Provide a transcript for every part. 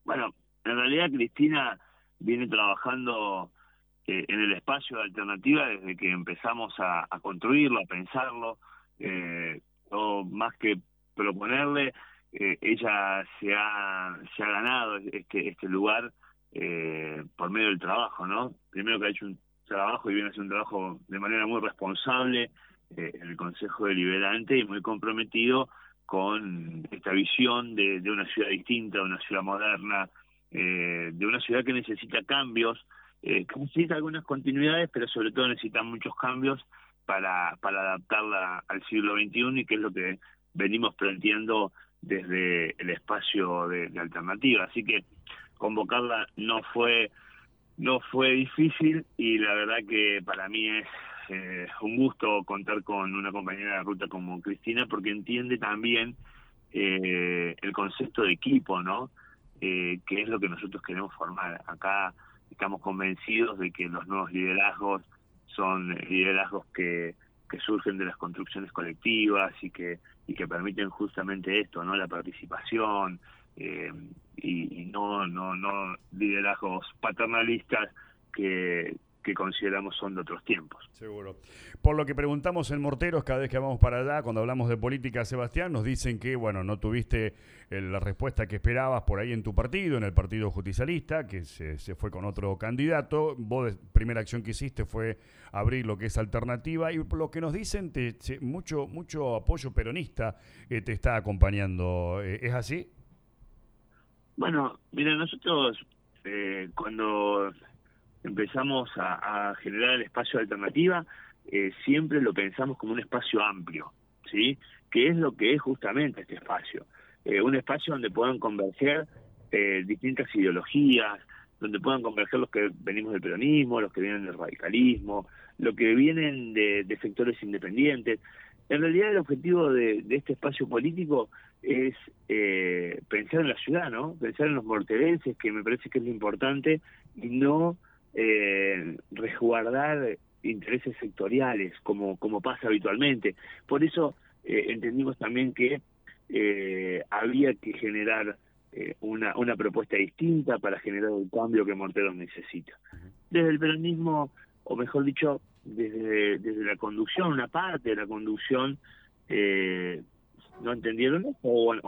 Bueno, en realidad Cristina viene trabajando en el espacio de alternativa desde que empezamos a construirlo, a pensarlo, o más que proponerle, ella se ha ganado este lugar por medio del trabajo, ¿no? Primero que ha hecho un trabajo y viene a hacer un trabajo de manera muy responsable en el Consejo Deliberante y muy comprometido con esta visión de una ciudad distinta, de una ciudad moderna, de una ciudad que necesita cambios, que necesita algunas continuidades, pero sobre todo necesita muchos cambios para adaptarla al siglo XXI y que es lo que venimos planteando desde el espacio de alternativa. Así que convocarla no fue difícil y la verdad que para mí es un gusto contar con una compañera de ruta como Cristina porque entiende también el concepto de equipo, ¿no? Que es lo que nosotros queremos formar. Acá estamos convencidos de que los nuevos liderazgos son liderazgos que surgen de las construcciones colectivas y que permiten justamente esto, ¿no? La participación, eh, y no liderazgos paternalistas que consideramos son de otros tiempos. Seguro. Por lo que preguntamos en Morteros, cada vez que vamos para allá, cuando hablamos de política, Sebastián, nos dicen que, bueno, no tuviste la respuesta que esperabas por ahí en tu partido, en el Partido Justicialista, que se fue con otro candidato. Vos, primera acción que hiciste fue abrir lo que es alternativa, y por lo que nos dicen, mucho apoyo peronista te está acompañando. ¿Es así? Bueno, mira, nosotros cuando empezamos a generar el espacio de alternativa, siempre lo pensamos como un espacio amplio, ¿sí? Que es lo que es justamente este espacio. Un espacio donde puedan converger distintas ideologías, donde puedan converger los que venimos del peronismo, los que vienen del radicalismo, los que vienen de sectores independientes. En realidad el objetivo de este espacio político es pensar en la ciudad, ¿no? Pensar en los morterenses, que me parece que es lo importante, y no resguardar intereses sectoriales como pasa habitualmente. Por eso entendimos también que había que generar una propuesta distinta para generar el cambio que Morteros necesita. Desde el peronismo, o mejor dicho, desde la conducción, una parte de la conducción, no entendieron esto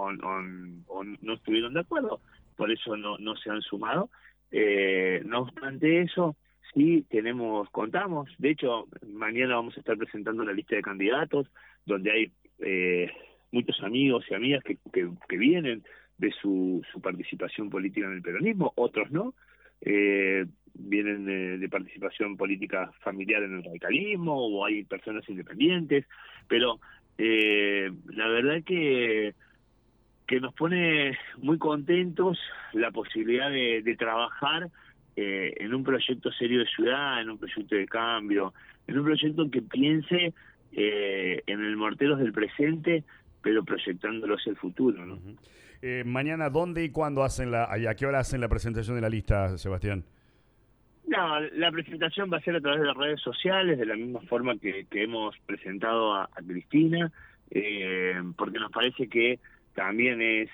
o no estuvieron de acuerdo, por eso no se han sumado. No obstante eso, sí contamos, de hecho, mañana vamos a estar presentando una lista de candidatos donde hay muchos amigos y amigas que vienen de su participación política en el peronismo, otros no, vienen de participación política familiar en el radicalismo, o hay personas independientes, pero la verdad que nos pone muy contentos la posibilidad de trabajar en un proyecto serio de ciudad, en un proyecto de cambio, en un proyecto que piense en el Morteros del presente, pero proyectándolo hacia el futuro, ¿no? Uh-huh. Mañana, ¿dónde y cuándo a qué hora hacen la presentación de la lista, Sebastián? No, la presentación va a ser a través de las redes sociales, de la misma forma que hemos presentado a Cristina, porque nos parece que también es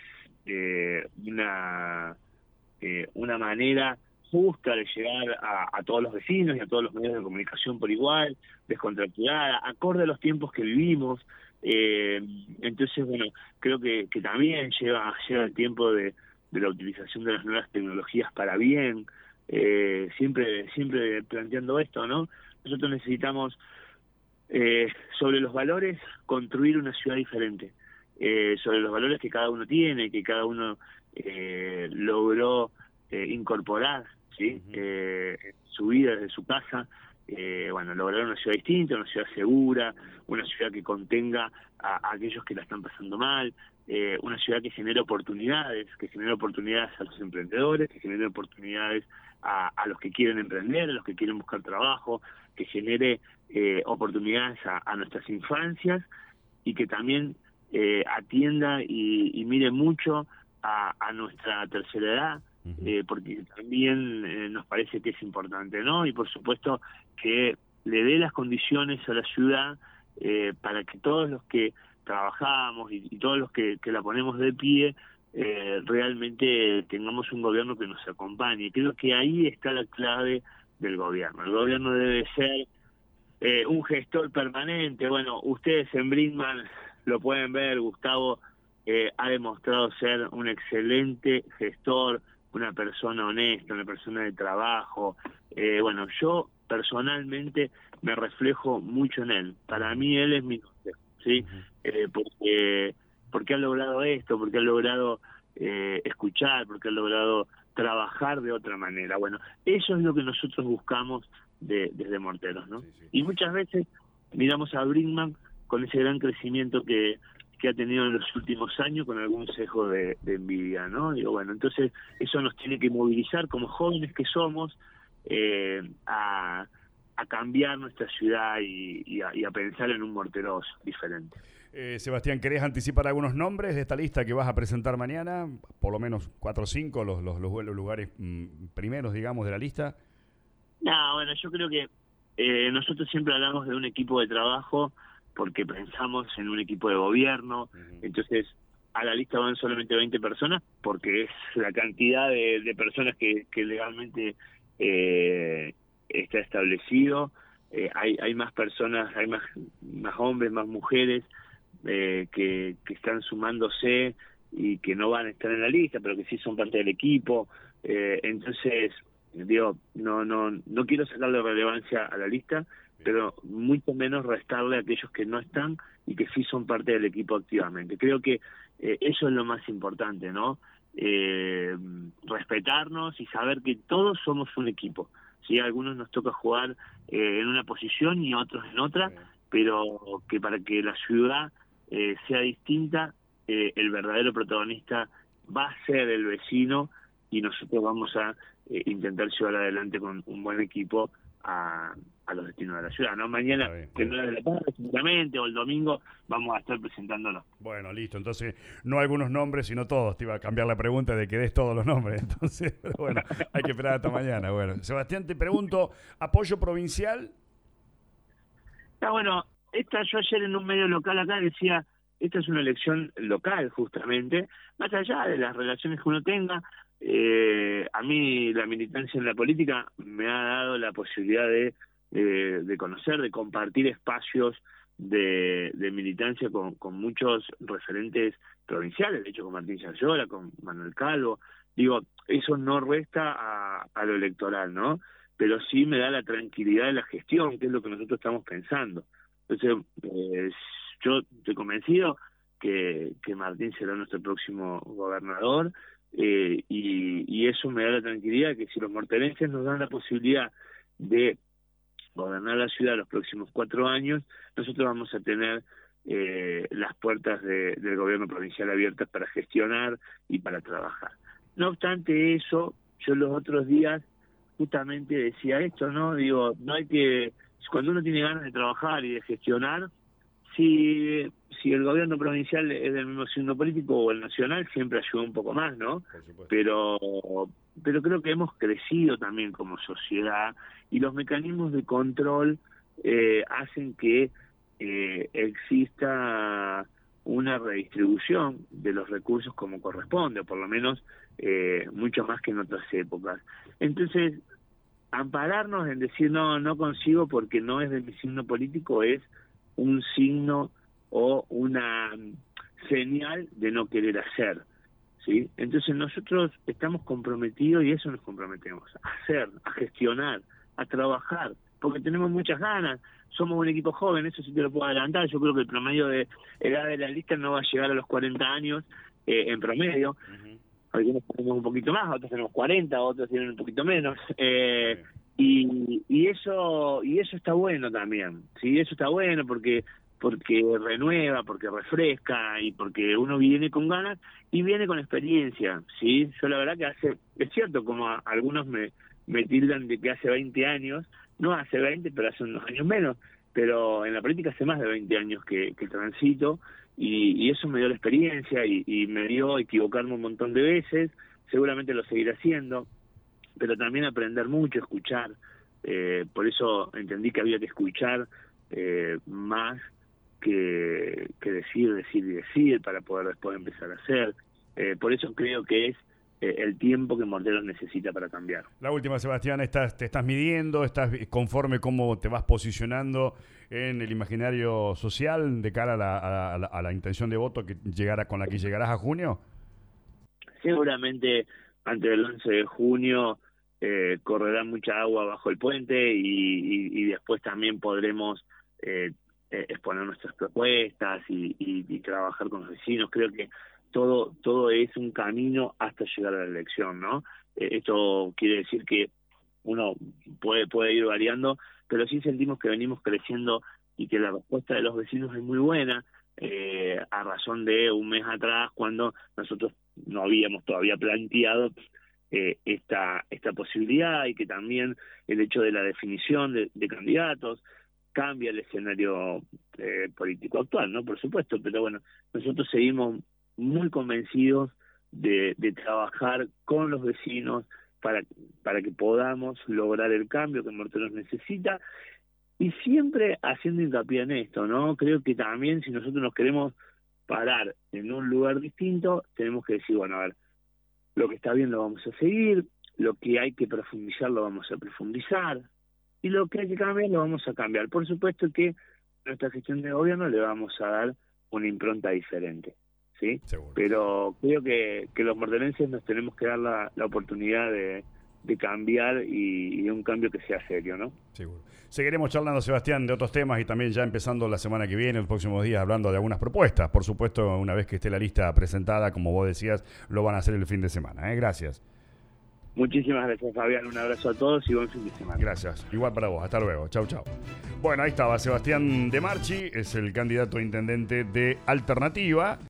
una manera justa de llegar a todos los vecinos y a todos los medios de comunicación por igual, descontracturada, acorde a los tiempos que vivimos. Entonces, bueno, creo que también llega el tiempo de la utilización de las nuevas tecnologías para bien, siempre planteando esto, ¿no? Nosotros necesitamos, sobre los valores, construir una ciudad diferente, sobre los valores que cada uno tiene, que cada uno logró incorporar, ¿sí? Su vida desde su casa, bueno, lograr una ciudad distinta, una ciudad segura, una ciudad que contenga a aquellos que la están pasando mal, una ciudad que genere oportunidades a los emprendedores, que genere oportunidades a los que quieren emprender, a los que quieren buscar trabajo, que genere oportunidades a nuestras infancias y que también atienda y mire mucho a nuestra tercera edad, porque también nos parece que es importante, ¿no? Y por supuesto que le dé las condiciones a la ciudad para que todos los que trabajamos y todos los que la ponemos de pie realmente tengamos un gobierno que nos acompañe. Creo que ahí está la clave del gobierno. El gobierno debe ser un gestor permanente. Bueno, ustedes en Brinkman lo pueden ver, Gustavo ha demostrado ser un excelente gestor, una persona honesta, una persona de trabajo. Bueno, yo personalmente me reflejo mucho en él. Para mí él es mi consejo, ¿sí? Porque ha logrado esto, porque ha logrado escuchar, porque ha logrado trabajar de otra manera. Bueno, eso es lo que nosotros buscamos desde Morteros, ¿no? Sí. Y muchas veces miramos a Brinkman con ese gran crecimiento que ha tenido en los últimos años, con algún sesgo de envidia, ¿no? Digo, bueno, entonces eso nos tiene que movilizar como jóvenes que somos a cambiar nuestra ciudad y a pensar en un Morteros diferente. Sebastián, ¿querés anticipar algunos nombres de esta lista que vas a presentar mañana? Por lo menos 4 o 5, los lugares primeros, digamos, de la lista. No, bueno, yo creo que nosotros siempre hablamos de un equipo de trabajo porque pensamos en un equipo de gobierno. Entonces a la lista van solamente 20 personas porque es la cantidad de personas que legalmente está establecido. Hay más personas, hay más hombres, más mujeres que están sumándose y que no van a estar en la lista, pero que sí son parte del equipo. Entonces, digo, no quiero sacarle relevancia a la lista, pero mucho menos restarle a aquellos que no están y que sí son parte del equipo activamente. Creo que eso es lo más importante, ¿no? Respetarnos y saber que todos somos un equipo. Sí, a algunos nos toca jugar en una posición y a otros en otra, pero que para que la ciudad sea distinta, el verdadero protagonista va a ser el vecino y nosotros vamos a intentar llevar adelante con un buen equipo a los destinos de la ciudad, ¿no? Mañana, que no es de la tarde, simplemente, o el domingo, vamos a estar presentándolo. Bueno, listo. Entonces, no algunos nombres, sino todos. Te iba a cambiar la pregunta de que des todos los nombres. Entonces, pero bueno, hay que esperar hasta mañana. Bueno, Sebastián, te pregunto, ¿apoyo provincial? Bueno, yo ayer en un medio local acá decía, esta es una elección local, justamente, más allá de las relaciones que uno tenga. A mí la militancia en la política me ha dado la posibilidad de conocer, de compartir espacios de militancia con muchos referentes provinciales, de hecho con Martín Yarlora, con Manuel Calvo. Digo, eso no resta a lo electoral, ¿no? Pero sí me da la tranquilidad de la gestión, que es lo que nosotros estamos pensando. Entonces, yo estoy convencido que Martín será nuestro próximo gobernador, y eso me da la tranquilidad de que si los morterenses nos dan la posibilidad de gobernar la ciudad los próximos 4 años, nosotros vamos a tener las puertas del gobierno provincial abiertas para gestionar y para trabajar. No obstante eso, yo los otros días justamente decía esto, ¿no? Digo, no hay que, cuando uno tiene ganas de trabajar y de gestionar, si el gobierno provincial es del mismo signo político o el nacional, siempre ayuda un poco más, ¿no? Pero creo que hemos crecido también como sociedad y los mecanismos de control hacen que exista una redistribución de los recursos como corresponde, o por lo menos mucho más que en otras épocas. Entonces, ampararnos en decir no consigo porque no es de mi signo político es un signo o una señal de no querer hacer, ¿sí? Entonces nosotros estamos comprometidos y eso nos comprometemos, a hacer, a gestionar, a trabajar, porque tenemos muchas ganas, somos un equipo joven, eso sí te lo puedo adelantar. Yo creo que el promedio de edad de la lista no va a llegar a los 40 años en promedio. Algunos tenemos un poquito más, otros tenemos 40, otros tienen un poquito menos. Y eso está bueno también, ¿sí? Eso está bueno porque renueva, porque refresca y porque uno viene con ganas y viene con experiencia, ¿sí? Yo la verdad que es cierto, como algunos me tildan de que hace 20 años, no hace 20, pero hace unos años menos, pero en la política hace más de 20 años que transito y eso me dio la experiencia y me dio equivocarme un montón de veces, seguramente lo seguiré haciendo, pero también aprender mucho, escuchar. Por eso entendí que había que escuchar más que decir para poder después empezar a hacer. Por eso creo que es el tiempo que Morteros necesita para cambiar. La última, Sebastián, te estás midiendo, estás conforme cómo te vas posicionando en el imaginario social de cara a la intención de voto con la que llegarás a junio. Seguramente antes del 11 de junio correrá mucha agua bajo el puente y después también podremos exponer nuestras propuestas y trabajar con los vecinos. Creo que todo es un camino hasta llegar a la elección, ¿no? Esto quiere decir que uno puede ir variando, pero sí sentimos que venimos creciendo y que la respuesta de los vecinos es muy buena, a razón de un mes atrás, cuando nosotros no habíamos todavía planteado esta posibilidad, y que también el hecho de la definición de candidatos cambia el escenario político actual, ¿no? Por supuesto, pero bueno, nosotros seguimos muy convencidos de trabajar con los vecinos para que podamos lograr el cambio que Morteros necesita, y siempre haciendo hincapié en esto, ¿no? Creo que también, si nosotros nos queremos parar en un lugar distinto, tenemos que decir, bueno, a ver, lo que está bien lo vamos a seguir, lo que hay que profundizar lo vamos a profundizar, y lo que hay que cambiar lo vamos a cambiar. Por supuesto que nuestra gestión de gobierno le vamos a dar una impronta diferente, ¿sí? Seguro. Pero creo que los morterenses nos tenemos que dar la oportunidad de cambiar, y un cambio que sea serio, ¿no? Seguro. Seguiremos charlando, Sebastián, de otros temas, y también ya empezando la semana que viene, los próximos días, hablando de algunas propuestas. Por supuesto, una vez que esté la lista presentada, como vos decías, lo van a hacer el fin de semana. Gracias. Muchísimas gracias, Fabián. Un abrazo a todos y buen fin de semana. Gracias. Igual para vos. Hasta luego. Chau, chau. Bueno, ahí estaba Sebastián De Marchi, es el candidato a intendente de Alternativa.